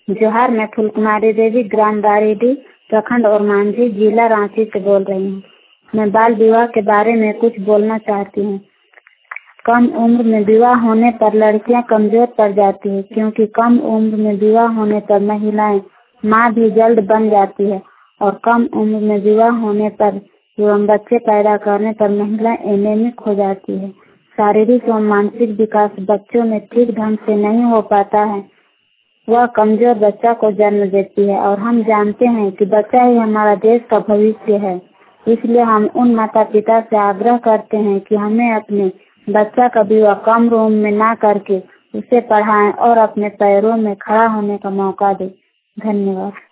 जोहार, मैं फूलकुमारी देवी ग्राम बारीडी प्रखंड और मांझी जिला रांची से बोल रही हूँ। मैं बाल विवाह के बारे में कुछ बोलना चाहती हूँ। कम उम्र में विवाह होने पर लड़कियां कमजोर पड़ जाती है, क्योंकि कम उम्र में विवाह होने पर महिलाएं माँ भी जल्द बन जाती है और कम उम्र में विवाह होने पर एवं बच्चे पैदा करने पर महिलाएं एनीमिक हो जाती है। शारीरिक एवं मानसिक विकास बच्चों में ठीक ढंग से नहीं हो पाता है, वह कमजोर बच्चा को जन्म देती है और हम जानते हैं कि बच्चा ही हमारा देश का भविष्य है। इसलिए हम उन माता पिता से आग्रह करते हैं कि हमें अपने बच्चा का विवाह कम उम्र में ना करके उसे पढ़ाएं और अपने पैरों में खड़ा होने का मौका दें। धन्यवाद।